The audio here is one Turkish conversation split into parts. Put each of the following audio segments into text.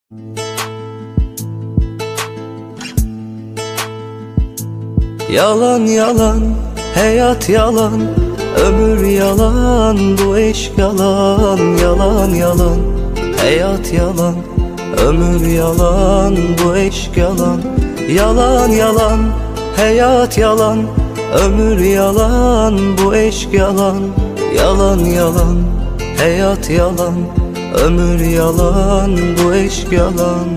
Yalan yalan, hayat yalan, ömür yalan, bu eşk yalan. Yalan yalan, hayat yalan, ömür yalan, bu eşk yalan. Yalan yalan, hayat yalan, ömür yalan, bu eşk yalan. Yalan yalan, hayat yalan, ömür yalan, bu eşk yalan.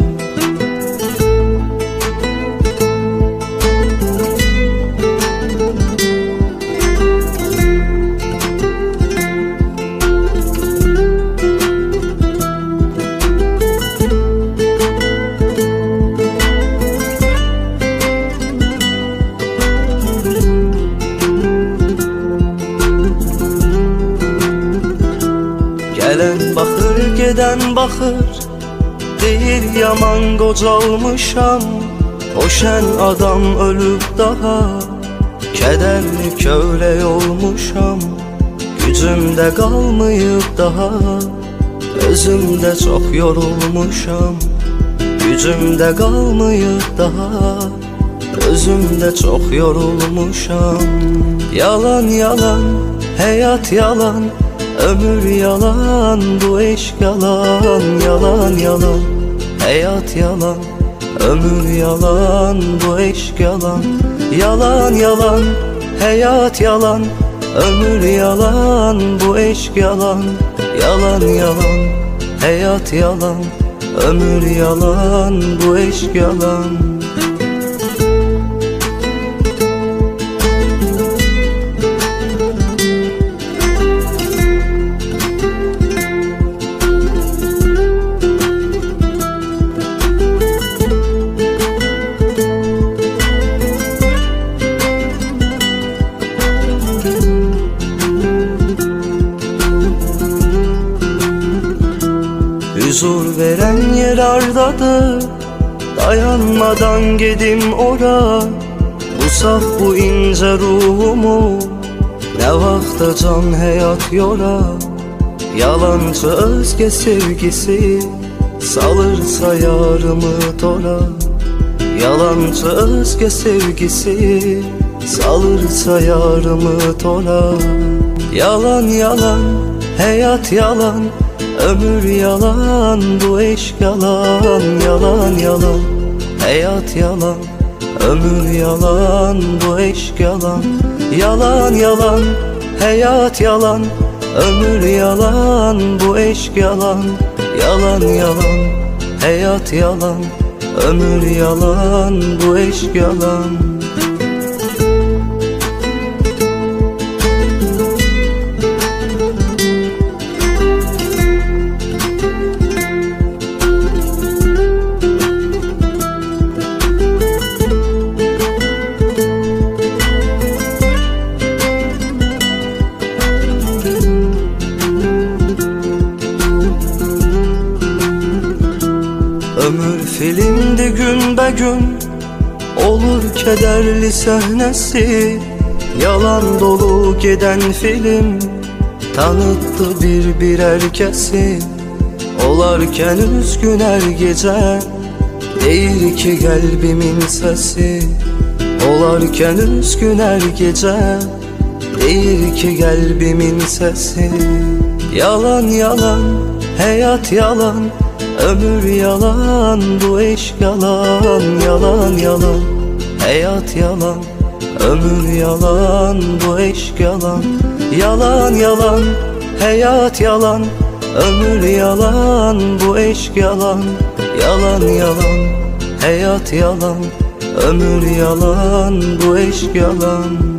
Gelen bakır, geden bakır, deyir yaman qocalmışam. O şen adam ölüb daha, kederli köylək olmuşam. Gücümdə qalmayıb daha, özümdə çox yorulmuşam. Gücümdə qalmayıb daha, özümdə çox yorulmuşam. Yalan yalan, hayat yalan, ömür yalan, bu eşk yalan. Yalan yalan, hayat yalan, ömür yalan, bu eşk yalan. Yalan yalan, hayat yalan, ömür yalan, bu eşk yalan. Yalan yalan, hayat yalan, ömür yalan, bu eşk yalan. Huzur veren yer ardadır, dayanmadan gedim ora. Bu saf bu ince ruhumu ne vakta can hayat yora. Yalancı özge sevgisi salırsa yarımı tora. Yalancı özge sevgisi salırsa yarımı tora. Yalan yalan, hayat yalan, ömür yalan, bu eşk yalan. Yalan yalan, hayat yalan, ömür yalan, bu eşk yalan. Yalan yalan, hayat yalan, ömür yalan, bu eşk yalan. Yalan yalan, hayat yalan, ömür yalan, bu eşk yalan. Ömür filmdi gün be gün, olur kederli sahnesi. Yalan dolu giden film tanıttı bir herkesi. Olarken üzgün her gece, değil ki kalbimin sesi. Olarken üzgün her gece, değil ki kalbimin sesi. Yalan yalan, hayat yalan, ömür yalan, bu eşk yalan. Yalan yalan, hayat yalan, ömür yalan, bu eşk yalan. Yalan yalan, hayat yalan, ömür yalan, bu eşk yalan. Yalan yalan, hayat yalan, ömür yalan, bu eşk yalan.